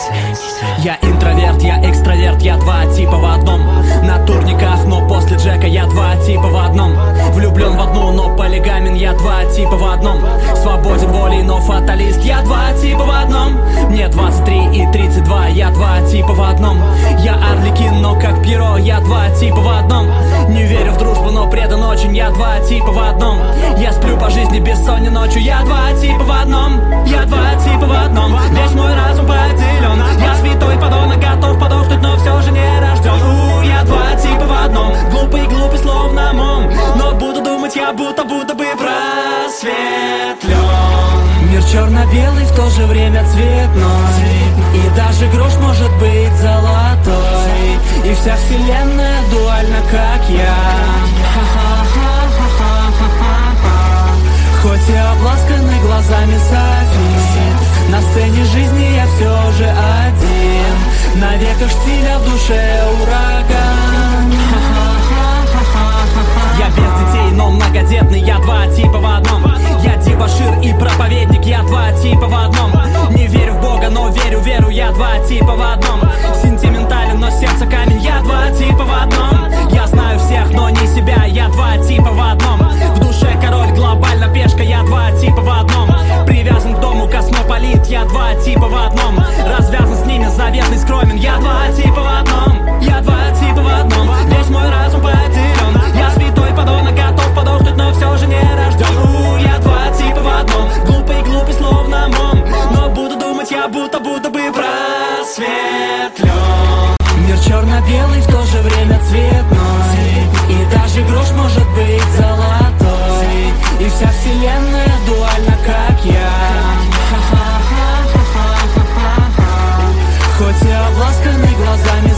Я интроверт, я экстраверт, я два типа в одном. На турниках, но после Джека я два типа в одном. Влюблен в одну, но полигамен, я два типа в одном. Свободен волей, но фаталист, я два типа в одном. Мне 23 и 32, я два типа в одном. Я Арлекин, но как Пьеро, я два типа в одном. Не верю в дружбу, но предан очень, я два типа в одном. Я сплю по жизни бессонной ночью, я два типа в одном. Я два типа в одном. Весь мой разум поделен. Я святой подонок, готов подохнуть, но все же не рожден. Я два типа в одном. Глупый, словно мом. Но буду думать, я будто бы просветлен. Мир черно-белый, в то же время цветной. И даже грош может быть золотой. И вся вселенная дуальна, как я. Хоть и обласканы глазами софит, на сцене жизни я все же один. На веках штиля, в душе ураган. Я без детей, но многодетный, я два типа в одном. Я дебошир и проповедник, я два типа в одном. Не верю в Бога, но верю, я два типа в одном. Сентиментален, но сердце камень, я два типа в одном. Я знаю всех, но не себя, я два типа в одном. В душе король, глобально пешка, я два типа в одном. Привязан к дому, космополит, я два типа в одном. Развязан с ними, заветный, скромен, я два типа в одном. Я два типа в одном. Весь мой разум поделен. Я святой подонок, готов подохнуть, но все же не рожден. Я два типа в одном. Глупый, словно мом. Но буду думать, я будто бы просветлен. Мир черно-белый, в то же время цветной. И даже грош может быть золотой. И вся вселенная дуальна, как я. Хоть и обласканы глазами